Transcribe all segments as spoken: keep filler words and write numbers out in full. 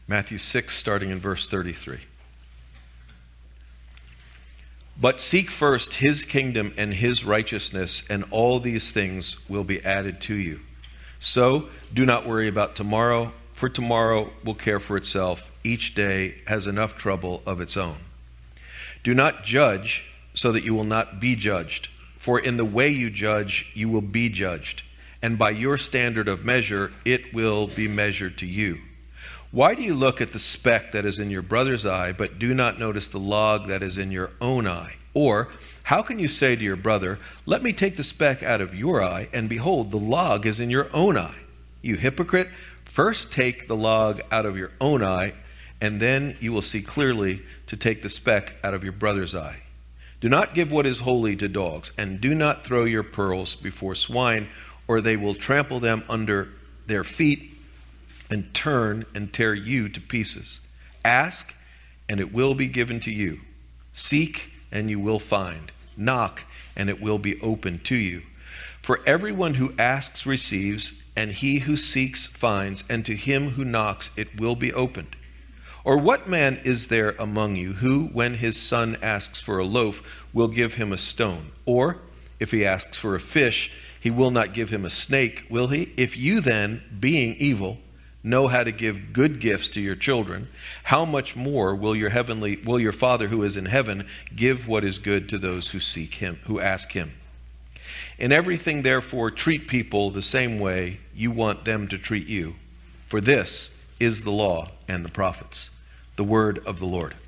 Matthew six, starting in verse thirty-three. But seek first his kingdom and his righteousness, and all these things will be added to you. So do not worry about tomorrow, for tomorrow will care for itself. Each day has enough trouble of its own. Do not judge so that you will not be judged. For in the way you judge, you will be judged. And by your standard of measure, it will be measured to you. Why do you look at the speck that is in your brother's eye, but do not notice the log that is in your own eye? Or how can you say to your brother, let me take the speck out of your eye, and behold, the log is in your own eye? You hypocrite, first take the log out of your own eye, and then you will see clearly to take the speck out of your brother's eye. Do not give what is holy to dogs, and do not throw your pearls before swine, or they will trample them under their feet and turn and tear you to pieces. Ask, and it will be given to you. Seek, and you will find. Knock, and it will be opened to you. For everyone who asks receives, and he who seeks finds, and to him who knocks it will be opened. Or what man is there among you who, when his son asks for a loaf, will give him a stone? Or, if he asks for a fish, he will not give him a snake, will he? If you then, being evil, know how to give good gifts to your children, how much more will your heavenly will your Father who is in heaven give what is good to those who seek him, who ask him? In everything, therefore, treat people the same way you want them to treat you. For this is the law and the prophets. The word of the Lord.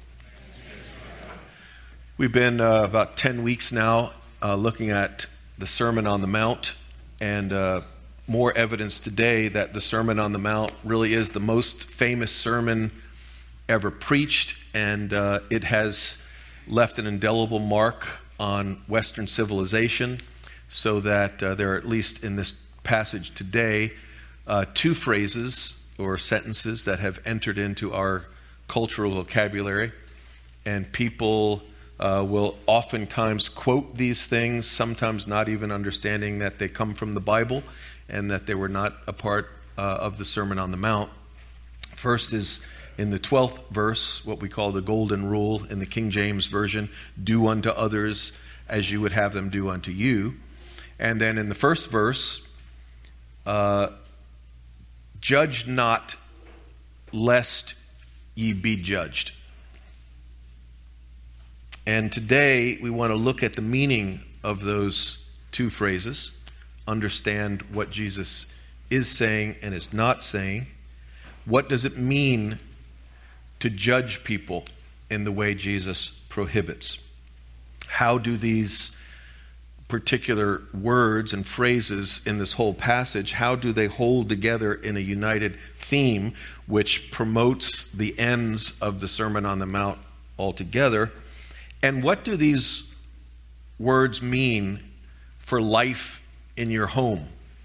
We've been uh, about ten weeks now uh, looking at the Sermon on the Mount, and uh, more evidence today that the Sermon on the Mount really is the most famous sermon ever preached, and uh, it has left an indelible mark on Western civilization, so that uh, there are, at least in this passage today, uh, two phrases or sentences that have entered into our cultural vocabulary, and people uh, will oftentimes quote these things, sometimes not even understanding that they come from the Bible and that they were not a part uh, of the Sermon on the Mount. First is in the twelfth verse, what we call the Golden Rule in the King James Version, do unto others as you would have them do unto you. And then in the first verse, uh, judge not lest ye be judged. And today we want to look at the meaning of those two phrases, understand what Jesus is saying and is not saying. What does it mean to judge people in the way Jesus prohibits? How do these particular words and phrases in this whole passage, how do they hold together in a united theme which promotes the ends of the Sermon on the Mount altogether? And what do these words mean for life in your home?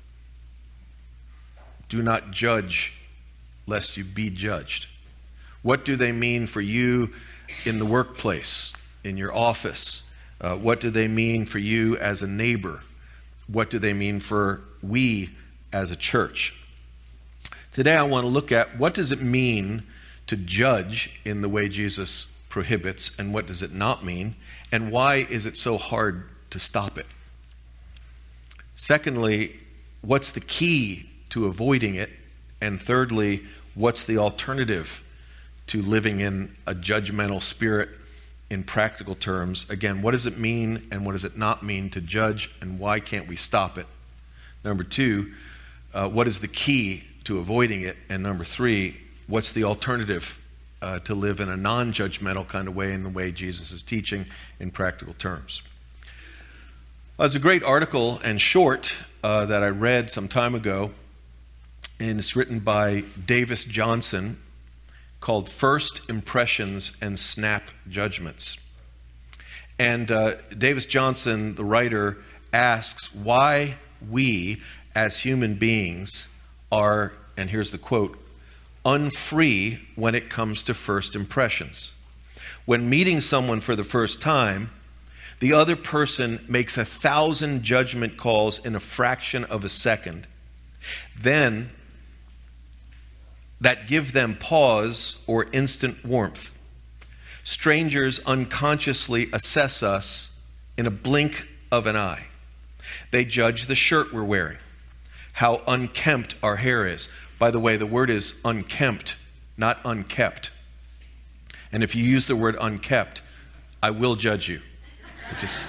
Do not judge lest you be judged. What do they mean for you in the workplace, in your office? Uh, what do they mean for you as a neighbor? What do they mean for we as a church? Today I want to look at what does it mean to judge in the way Jesus prohibits, and what does it not mean, and why is it so hard to stop it? Secondly, what's the key to avoiding it? And thirdly, what's the alternative to living in a judgmental spirit in practical terms? Again, what does it mean and what does it not mean to judge, and why can't we stop it? Number two, uh, what is the key to avoiding it? And number three, what's the alternative uh, to live in a non-judgmental kind of way, in the way Jesus is teaching in practical terms? There's a great article and short uh, that I read some time ago, and it's written by Davis Johnson, called First Impressions and Snap Judgments. And uh, Davis Johnson, the writer, asks why we as human beings are, and here's the quote, unfree when it comes to first impressions. When meeting someone for the first time, the other person makes a thousand judgment calls in a fraction of a second. Then that give them pause or instant warmth. Strangers unconsciously assess us in a blink of an eye. They judge the shirt we're wearing, how unkempt our hair is. By the way, the word is unkempt, not unkept. And if you use the word unkept, I will judge you. It just...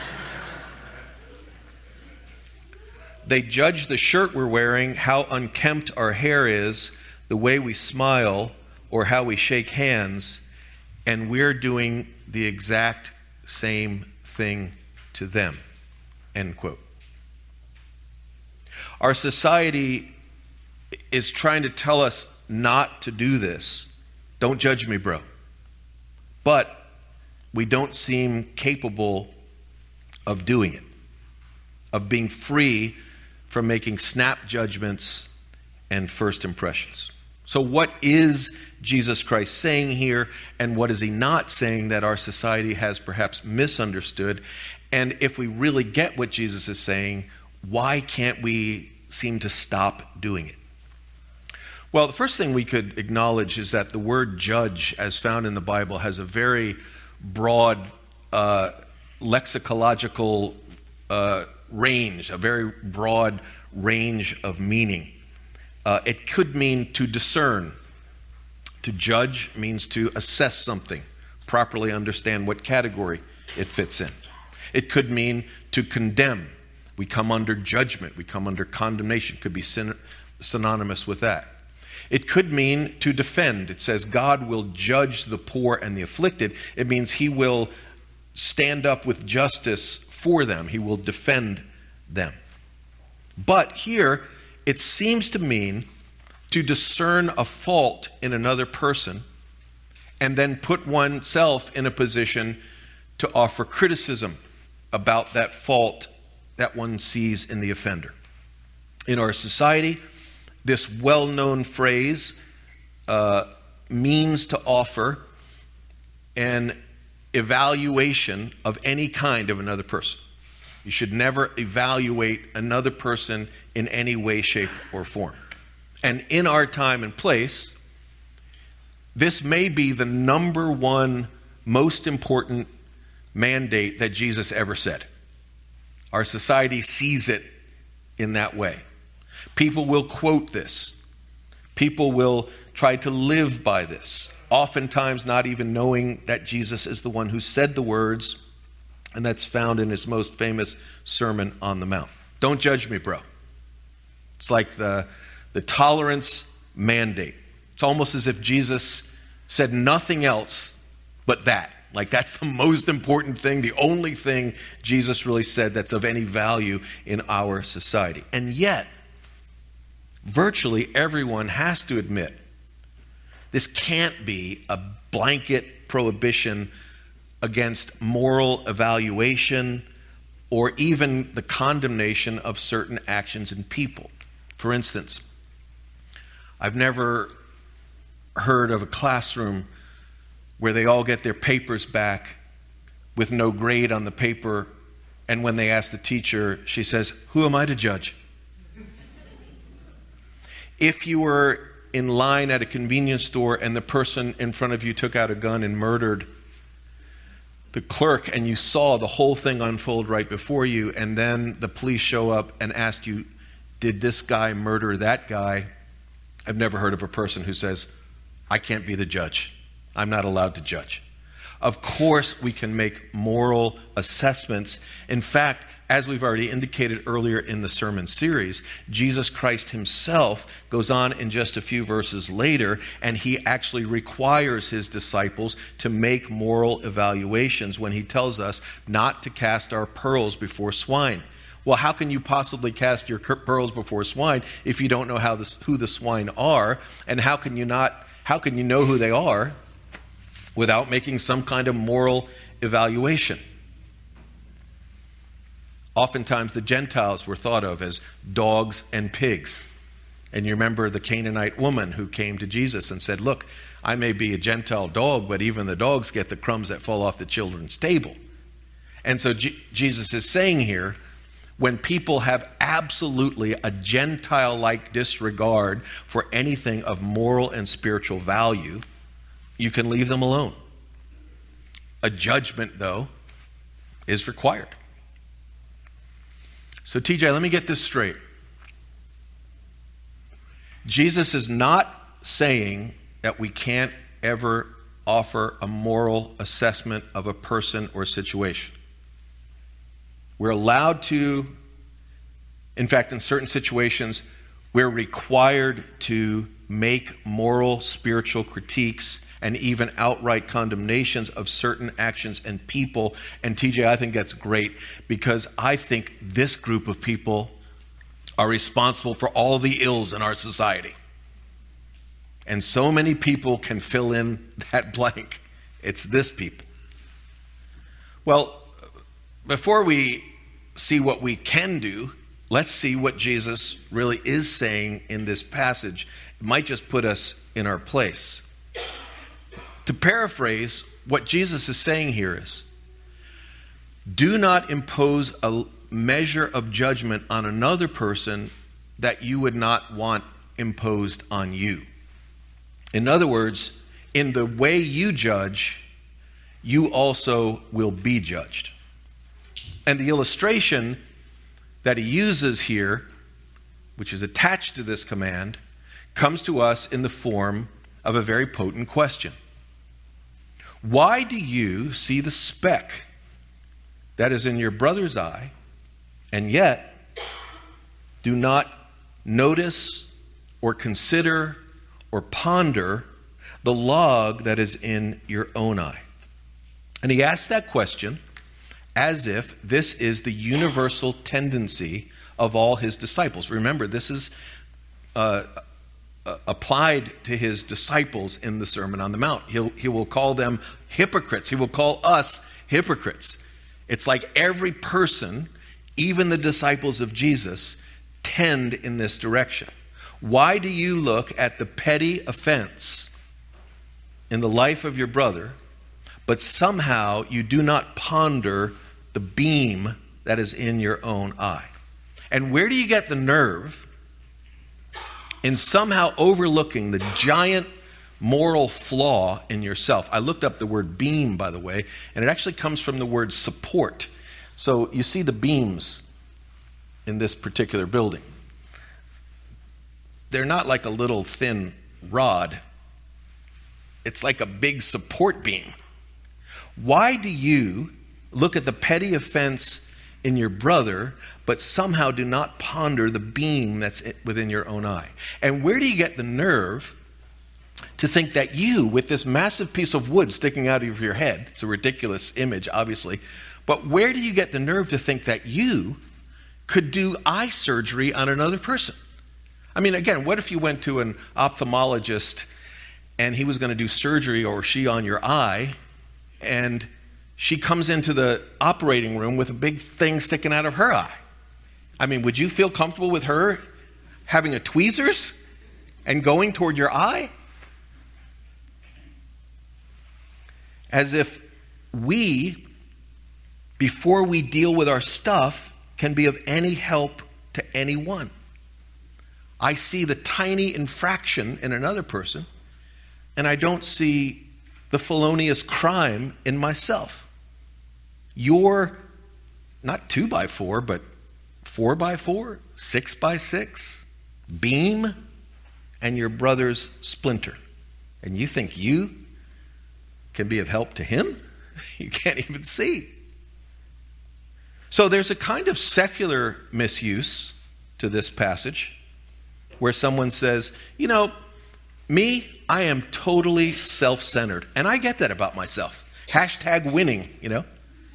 They judge the shirt we're wearing, how unkempt our hair is, the way we smile, or how we shake hands, and we're doing the exact same thing to them. End quote. Our society is trying to tell us not to do this. Don't judge me, bro. But we don't seem capable of doing it, of being free from making snap judgments and first impressions. So what is Jesus Christ saying here, and what is he not saying that our society has perhaps misunderstood? And if we really get what Jesus is saying, why can't we seem to stop doing it? Well, the first thing we could acknowledge is that the word judge, as found in the Bible, has a very broad uh, lexicological uh, range, a very broad range of meaning. Uh, it could mean to discern. To judge means to assess something, properly understand what category it fits in. It could mean to condemn. We come under judgment. We come under condemnation. It could be syn- synonymous with that. It could mean to defend. It says God will judge the poor and the afflicted. It means he will stand up with justice for them. He will defend them. But here, it seems to mean to discern a fault in another person and then put oneself in a position to offer criticism about that fault that one sees in the offender. In our society, this well-known phrase uh, means to offer an evaluation of any kind of another person. You should never evaluate another person in any way, shape, or form. And in our time and place, this may be the number one most important mandate that Jesus ever said. Our society sees it in that way. People will quote this. People will try to live by this, oftentimes not even knowing that Jesus is the one who said the words, and that's found in his most famous Sermon on the Mount. Don't judge me, bro. It's like the, the tolerance mandate. It's almost as if Jesus said nothing else but that. Like that's the most important thing, the only thing Jesus really said that's of any value in our society. And yet, virtually everyone has to admit this can't be a blanket prohibition against moral evaluation or even the condemnation of certain actions and people. For instance, I've never heard of a classroom where they all get their papers back with no grade on the paper, and when they ask the teacher, she says, "Who am I to judge?" If you were in line at a convenience store and the person in front of you took out a gun and murdered the clerk, and you saw the whole thing unfold right before you, and then the police show up and ask you, did this guy murder that guy? I've never heard of a person who says, I can't be the judge. I'm not allowed to judge. Of course, we can make moral assessments. In fact, as we've already indicated earlier in the sermon series, Jesus Christ himself goes on in just a few verses later, and he actually requires his disciples to make moral evaluations when he tells us not to cast our pearls before swine. Well, how can you possibly cast your pearls before swine if you don't know how this, who the swine are? And how can you not? How can you know who they are without making some kind of moral evaluation? Oftentimes the Gentiles were thought of as dogs and pigs. And you remember the Canaanite woman who came to Jesus and said, look, I may be a Gentile dog, but even the dogs get the crumbs that fall off the children's table. And so G- Jesus is saying here, when people have absolutely a Gentile-like disregard for anything of moral and spiritual value, you can leave them alone. A judgment, though, is required. So T J, let me get this straight. Jesus is not saying that we can't ever offer a moral assessment of a person or situation. We're allowed to, in fact, in certain situations, we're required to make moral, spiritual critiques and even outright condemnations of certain actions and people. And T J, I think that's great, because I think this group of people are responsible for all the ills in our society. And so many people can fill in that blank. It's this people. Well, before we see what we can do, let's see what Jesus really is saying in this passage. It might just put us in our place. To paraphrase, what Jesus is saying here is, do not impose a measure of judgment on another person that you would not want imposed on you. In other words, in the way you judge, you also will be judged. And the illustration that he uses here, which is attached to this command, comes to us in the form of a very potent question. Why do you see the speck that is in your brother's eye, and yet do not notice or consider or ponder the log that is in your own eye? And he asks that question as if this is the universal tendency of all his disciples. Remember, this is uh, uh, applied to his disciples in the Sermon on the Mount. He'll, he will call them hypocrites. He will call us hypocrites. It's like every person, even the disciples of Jesus, tend in this direction. Why do you look at the petty offense in the life of your brother, but somehow you do not ponder the beam that is in your own eye? And where do you get the nerve in somehow overlooking the giant moral flaw in yourself? I looked up the word beam, by the way, and it actually comes from the word support. So you see the beams in this particular building. They're not like a little thin rod. It's like a big support beam. Why do you look at the petty offense in your brother, but somehow do not ponder the beam that's within your own eye? And where do you get the nerve to think that you, with this massive piece of wood sticking out of your head, it's a ridiculous image, obviously, but where do you get the nerve to think that you could do eye surgery on another person? I mean, again, what if you went to an ophthalmologist and he was going to do surgery, or she, on your eye, and she comes into the operating room with a big thing sticking out of her eye? I mean, would you feel comfortable with her having a tweezers and going toward your eye? As if we, before we deal with our stuff, can be of any help to anyone. I see the tiny infraction in another person, and I don't see the felonious crime in myself. Your, not two by four, but four by four, six by six, beam, and your brother's splinter. And you think you can be of help to him? You can't even see. So there's a kind of secular misuse to this passage where someone says, you know, me, I am totally self-centered. And I get that about myself. Hashtag winning, you know.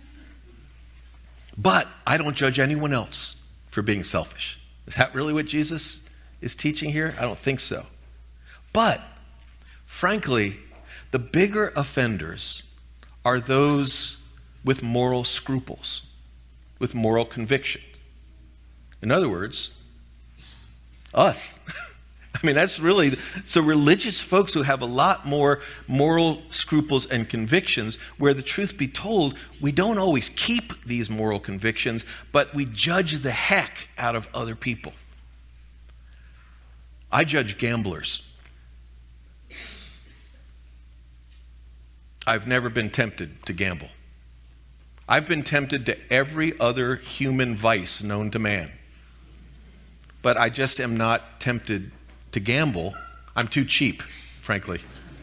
But I don't judge anyone else for being selfish. Is that really what Jesus is teaching here? I don't think so. But, frankly, the bigger offenders are those with moral scruples, with moral convictions. In other words, us. I mean, that's really, so religious folks who have a lot more moral scruples and convictions, where the truth be told, we don't always keep these moral convictions, but we judge the heck out of other people. I judge gamblers. I've never been tempted to gamble. I've been tempted to every other human vice known to man. But I just am not tempted to gamble. I'm too cheap, frankly.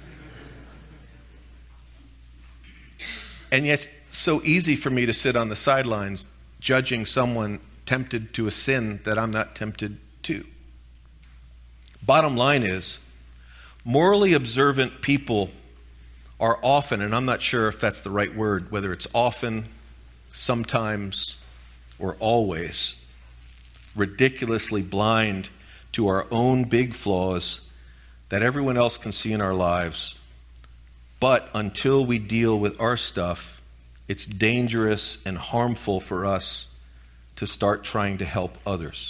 And yes, so easy for me to sit on the sidelines judging someone tempted to a sin that I'm not tempted to. Bottom line is, morally observant people are often, and I'm not sure if that's the right word, whether it's often, sometimes, or always, ridiculously blind to our own big flaws that everyone else can see in our lives. But until we deal with our stuff, it's dangerous and harmful for us to start trying to help others.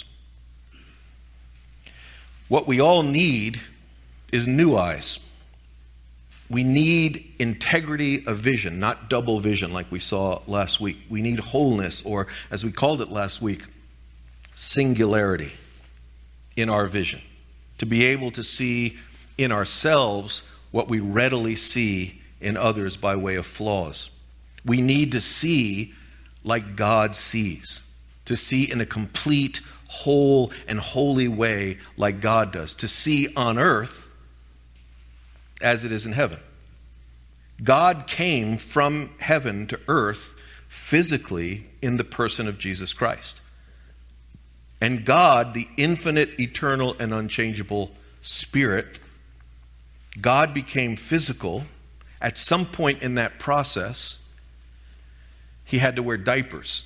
What we all need is new eyes. We need integrity of vision, not double vision like we saw last week. We need wholeness, or as we called it last week, singularity in our vision. To be able to see in ourselves what we readily see in others by way of flaws. We need to see like God sees. To see in a complete, whole, and holy way like God does. To see on earth as it is in heaven. God came from heaven to earth physically in the person of Jesus Christ. And God, the infinite, eternal, and unchangeable Spirit, God became physical. At some point in that process, he had to wear diapers.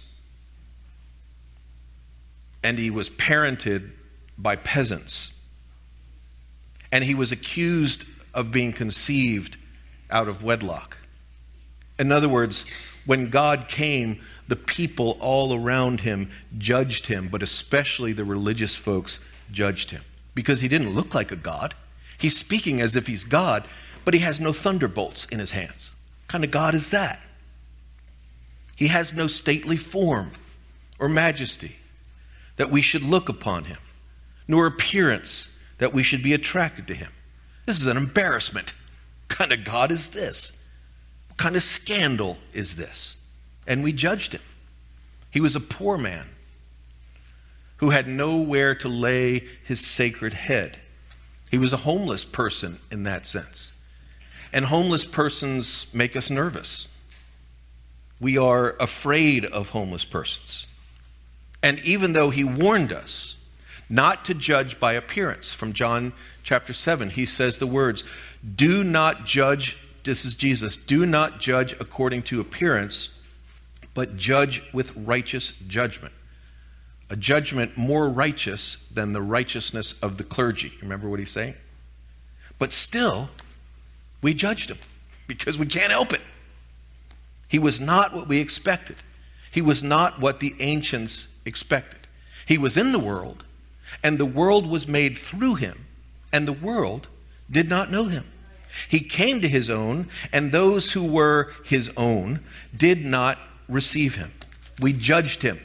And he was parented by peasants. And he was accused of being conceived out of wedlock. In other words, when God came, the people all around him judged him, but especially the religious folks judged him. Because he didn't look like a god. He's speaking as if he's God, but he has no thunderbolts in his hands. What kind of God is that? He has no stately form or majesty that we should look upon him, nor appearance that we should be attracted to him. This is an embarrassment. What kind of God is this? What kind of scandal is this? And we judged him. He was a poor man who had nowhere to lay his sacred head. He was a homeless person in that sense. And homeless persons make us nervous. We are afraid of homeless persons. And even though he warned us not to judge by appearance, from John chapter seven, he says the words, do not judge, this is Jesus, do not judge according to appearance, but judge with righteous judgment. A judgment more righteous than the righteousness of the clergy. Remember what he's saying? But still, we judged him because we can't help it. He was not what we expected. He was not what the ancients expected. He was in the world, and the world was made through him, and the world did not know him. He came to his own, and those who were his own did not receive him. We judged him.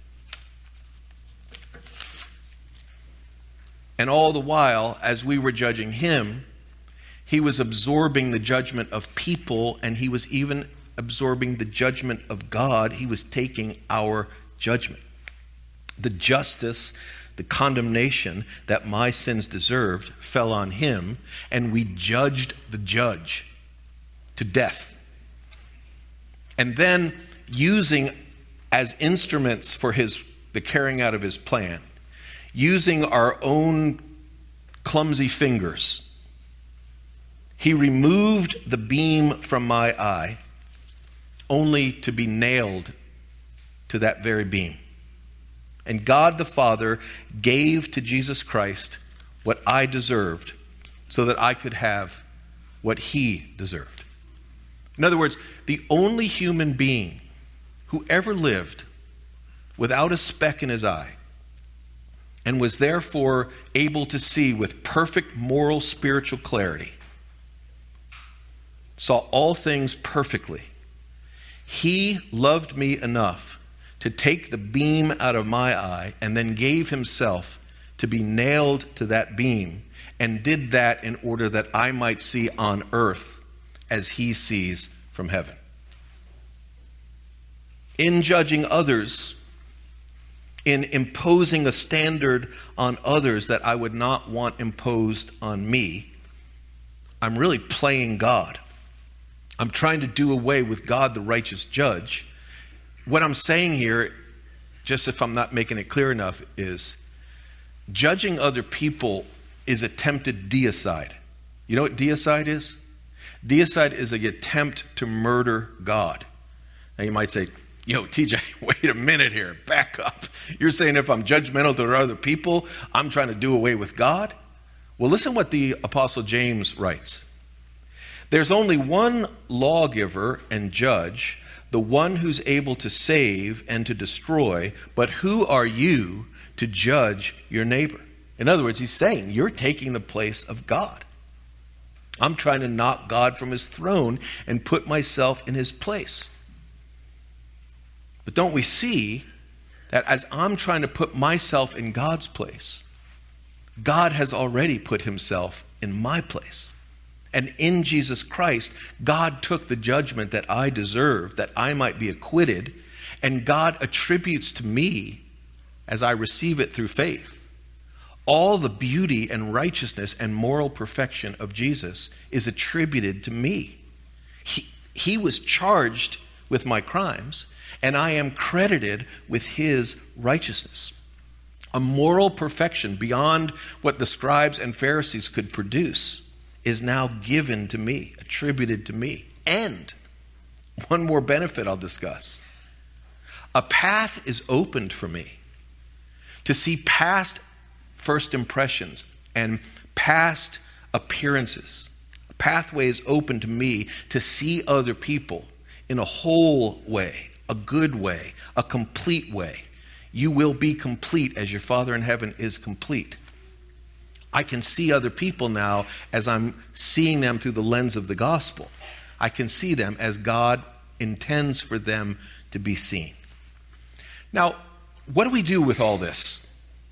And all the while, as we were judging him, he was absorbing the judgment of people, and he was even absorbing the judgment of God. He was taking our judgment. The justice, the condemnation that my sins deserved fell on him, and we judged the judge to death. And then, using as instruments for his the carrying out of his plan, using our own clumsy fingers, he removed the beam from my eye only to be nailed to that very beam. And God the Father gave to Jesus Christ what I deserved so that I could have what he deserved. In other words, the only human being who ever lived without a speck in his eye and was therefore able to see with perfect moral spiritual clarity, saw all things perfectly. He loved me enough to take the beam out of my eye and then gave himself to be nailed to that beam, and did that in order that I might see on earth as he sees from heaven. In judging others, in imposing a standard on others that I would not want imposed on me, I'm really playing God. I'm trying to do away with God, the righteous judge. What I'm saying here, just if I'm not making it clear enough, is judging other people is attempted deicide. You know what deicide is? Deicide is an attempt to murder God. Now you might say, yo, T J, wait a minute here, back up. You're saying if I'm judgmental to other people, I'm trying to do away with God? Well, listen what the Apostle James writes. There's only one lawgiver and judge, the one who's able to save and to destroy, but who are you to judge your neighbor? In other words, he's saying, you're taking the place of God. I'm trying to knock God from his throne and put myself in his place. But don't we see that as I'm trying to put myself in God's place, God has already put himself in my place. And in Jesus Christ, God took the judgment that I deserved, that I might be acquitted, and God attributes to me, as I receive it through faith, all the beauty and righteousness and moral perfection of Jesus is attributed to me. He, he was charged with my crimes, and I am credited with his righteousness. A moral perfection beyond what the scribes and Pharisees could produce is now given to me, attributed to me. And one more benefit I'll discuss. A path is opened for me to see past first impressions and past appearances. A pathway is open to me to see other people in a whole way, a good way, a complete way. You will be complete as your Father in heaven is complete. I can see other people now as I'm seeing them through the lens of the gospel. I can see them as God intends for them to be seen. Now, what do we do with all this?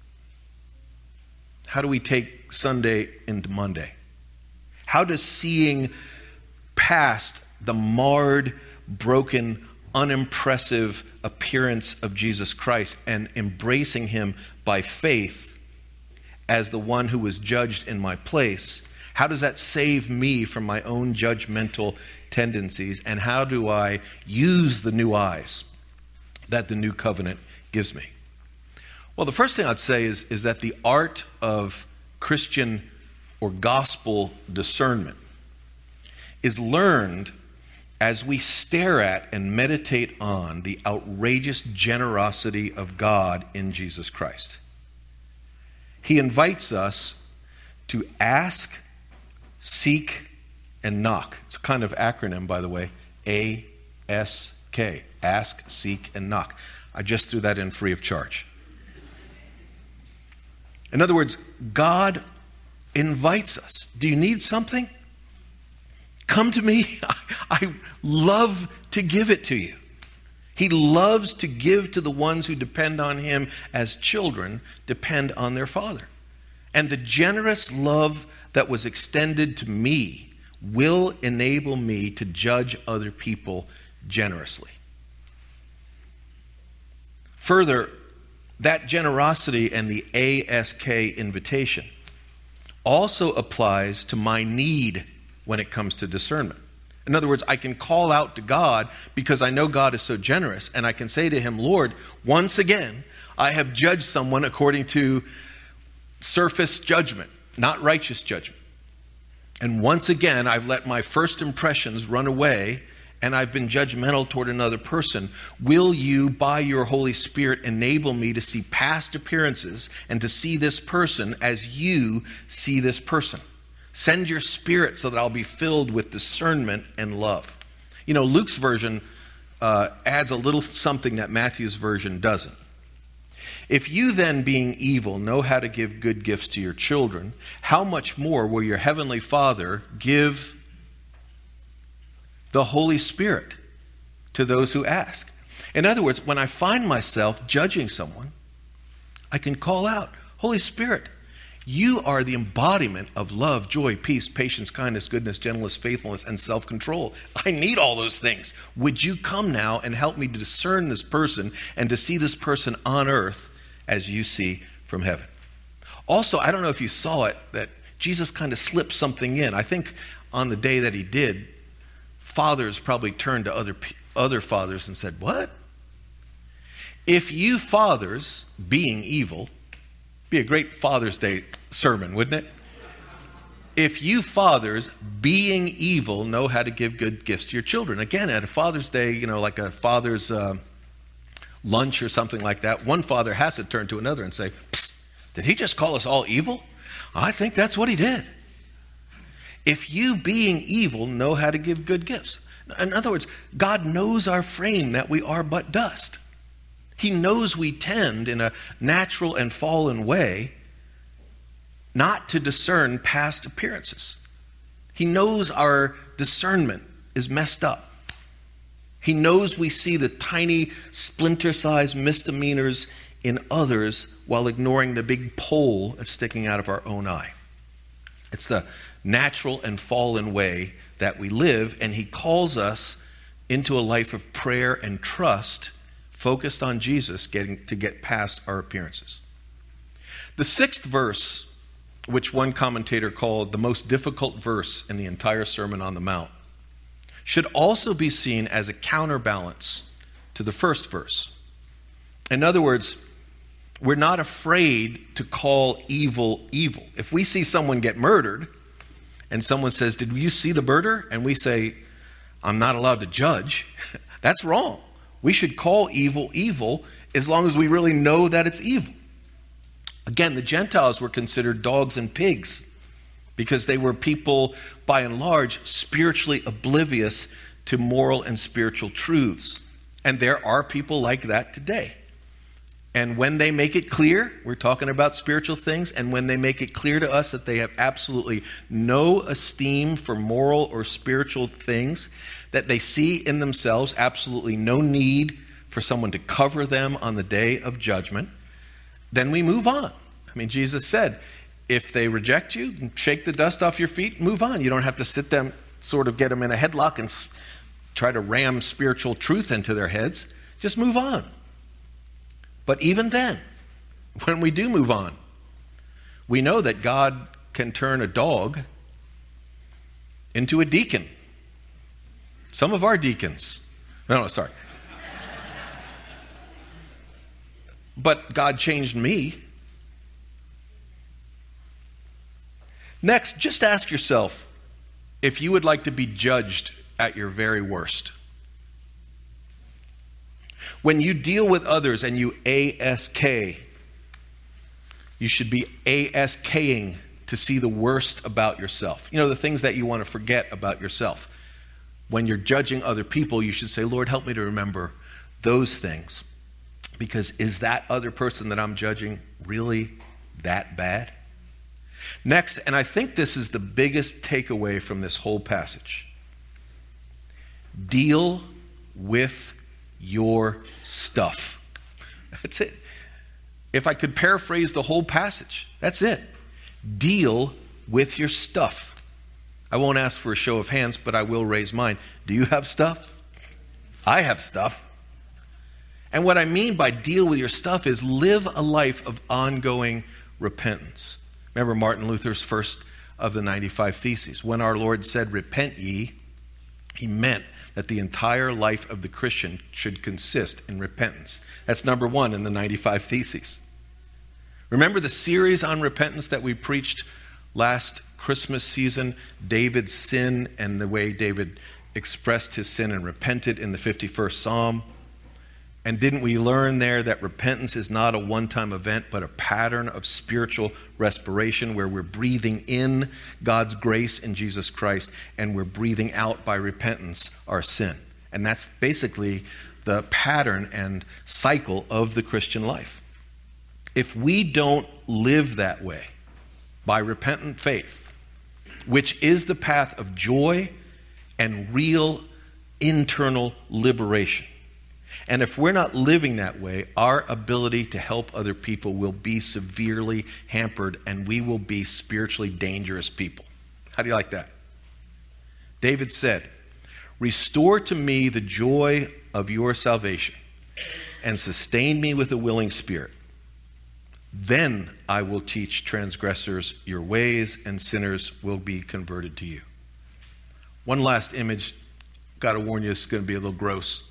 How do we take Sunday into Monday? How does seeing past the marred, broken, unimpressive appearance of Jesus Christ and embracing him by faith as the one who was judged in my place, how does that save me from my own judgmental tendencies? And how do I use the new eyes that the new covenant gives me? Well, the first thing I'd say is, is that the art of Christian or gospel discernment is learned as we stare at and meditate on the outrageous generosity of God in Jesus Christ. He invites us to ask, seek, and knock. It's a kind of acronym, by the way. A S K. Ask, seek, and knock. I just threw that in free of charge. In other words, God invites us. Do you need something? Come to me. I love to give it to you. He loves to give to the ones who depend on him as children depend on their Father. And the generous love that was extended to me will enable me to judge other people generously. Further, that generosity and the A S K invitation also applies to my need when it comes to discernment. In other words, I can call out to God because I know God is so generous, and I can say to him, Lord, once again, I have judged someone according to surface judgment, not righteous judgment. And once again, I've let my first impressions run away, and I've been judgmental toward another person. Will you, by your Holy Spirit, enable me to see past appearances and to see this person as you see this person? Send your Spirit so that I'll be filled with discernment and love. You know, Luke's version uh, adds a little something that Matthew's version doesn't. If you then, being evil, know how to give good gifts to your children, how much more will your heavenly Father give the Holy Spirit to those who ask? In other words, when I find myself judging someone, I can call out, Holy Spirit, you are the embodiment of love, joy, peace, patience, kindness, goodness, gentleness, faithfulness, and self-control. I need all those things. Would you come now and help me to discern this person and to see this person on earth as you see from heaven? Also, I don't know if you saw it, that Jesus kind of slipped something in. I think on the day that he did, fathers probably turned to other, other fathers and said, what? If you fathers, being evil, be a great Father's Day sermon, wouldn't it? If you fathers, being evil, know how to give good gifts to your children. Again, at a Father's Day, you know, like a father's uh, lunch or something like that, one father has to turn to another and say, Psst, did he just call us all evil? I think that's what he did. If you, being evil, know how to give good gifts. In other words, God knows our frame, that we are but dust. He knows we tend in a natural and fallen way not to discern past appearances. He knows our discernment is messed up. He knows we see the tiny splinter-sized misdemeanors in others while ignoring the big pole that's sticking out of our own eye. It's the natural and fallen way that we live, and he calls us into a life of prayer and trust focused on Jesus, getting to get past our appearances. The sixth verse, which one commentator called the most difficult verse in the entire Sermon on the Mount, should also be seen as a counterbalance to the first verse. In other words, we're not afraid to call evil evil. If we see someone get murdered and someone says, did you see the murder? And we say, I'm not allowed to judge. That's wrong. We should call evil evil as long as we really know that it's evil. Again, the Gentiles were considered dogs and pigs because they were people, by and large, spiritually oblivious to moral and spiritual truths. And there are people like that today. And when they make it clear, we're talking about spiritual things, and when they make it clear to us that they have absolutely no esteem for moral or spiritual things, that they see in themselves absolutely no need for someone to cover them on the day of judgment, then we move on. I mean, Jesus said, if they reject you, shake the dust off your feet, move on. You don't have to sit them, sort of get them in a headlock and try to ram spiritual truth into their heads. Just move on. But even then, when we do move on, we know that God can turn a dog into a deacon. Some of our deacons. No, no, sorry. But God changed me. Next, just ask yourself if you would like to be judged at your very worst. When you deal with others and you A S K, you should be ASKing to see the worst about yourself. You know, the things that you want to forget about yourself. When you're judging other people, you should say, Lord, help me to remember those things. Because is that other person that I'm judging really that bad? Next, and I think this is the biggest takeaway from this whole passage. Deal with your stuff. That's it. If I could paraphrase the whole passage, that's it. Deal with your stuff. I won't ask for a show of hands, but I will raise mine. Do you have stuff? I have stuff. And what I mean by deal with your stuff is live a life of ongoing repentance. Remember Martin Luther's first of the ninety-five Theses. When our Lord said, repent ye, he meant that the entire life of the Christian should consist in repentance. That's number one in the ninety-five Theses. Remember the series on repentance that we preached last Christmas season? David's sin and the way David expressed his sin and repented in the fifty-first Psalm. And didn't we learn there that repentance is not a one-time event, but a pattern of spiritual respiration where we're breathing in God's grace in Jesus Christ and we're breathing out by repentance our sin. And that's basically the pattern and cycle of the Christian life. if we don't live that way by repentant faith, which is the path of joy and real internal liberation, and if we're not living that way, our ability to help other people will be severely hampered, and we will be spiritually dangerous people. How do you like that? David said, "Restore to me the joy of your salvation, and sustain me with a willing spirit. Then I will teach transgressors your ways, and sinners will be converted to you." One last image. Got to warn you, it's going to be a little gross.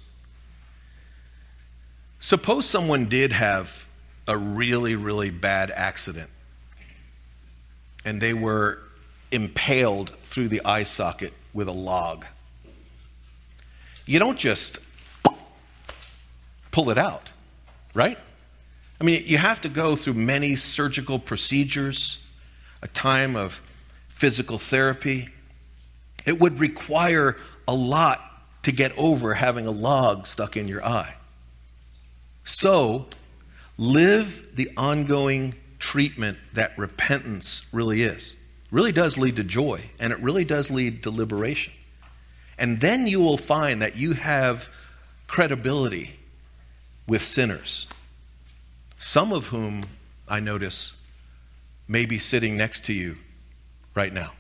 Suppose someone did have a really, really bad accident, and they were impaled through the eye socket with a log. You don't just pull it out, right? I mean, you have to go through many surgical procedures, a time of physical therapy. It would require a lot to get over having a log stuck in your eye. So, live the ongoing treatment that repentance really is. It really does lead to joy, and it really does lead to liberation. And then you will find that you have credibility with sinners, some of whom, I notice, may be sitting next to you right now.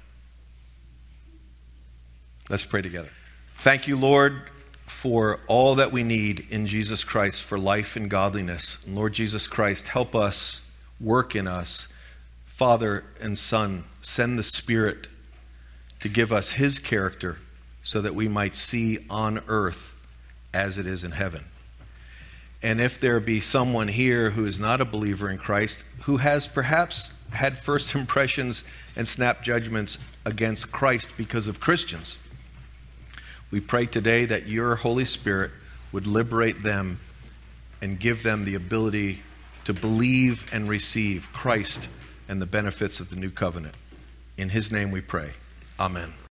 Let's pray together. Thank you, Lord, for all that we need in Jesus Christ for life and godliness. And Lord Jesus Christ, help us, work in us. Father and Son, send the Spirit to give us His character so that we might see on earth as it is in heaven. And if there be someone here who is not a believer in Christ, who has perhaps had first impressions and snap judgments against Christ because of Christians, we pray today that your Holy Spirit would liberate them and give them the ability to believe and receive Christ and the benefits of the new covenant. In His name we pray. Amen.